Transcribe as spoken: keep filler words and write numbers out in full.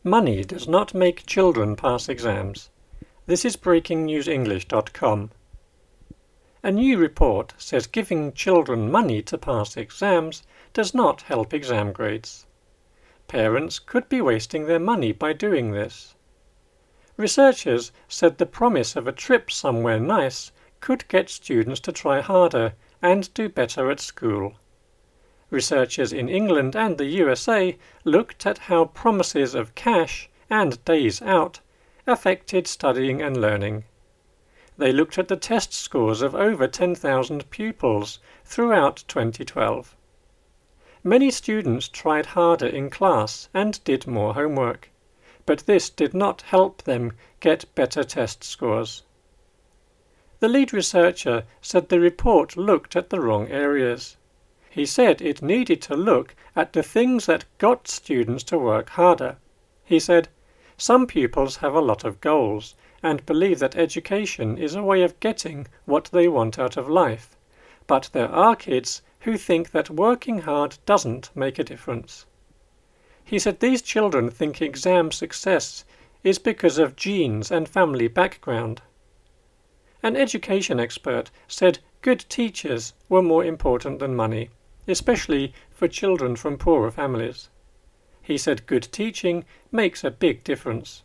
Money does not make children pass exams. This is breaking news english dot com. A new report says giving children money to pass exams does not help exam grades. Parents could be wasting their money by doing this. Researchers said the promise of a trip somewhere nice could get students to try harder and do better at school. Researchers in England and the U S A looked at how promises of cash and days out affected studying and learning. They looked at the test scores of over ten thousand pupils throughout twenty twelve. Many students tried harder in class and did more homework, but this did not help them get better test scores. The lead researcher said the report looked at the wrong areas. He said it needed to look at the things that got students to work harder. He said, "Some pupils have a lot of goals and believe that education is a way of getting what they want out of life, but there are kids who think that working hard doesn't make a difference." He said these children think exam success is because of genes and family background. An education expert said good teachers were more important than money, especially for children from poorer families. He said good teaching makes a big difference.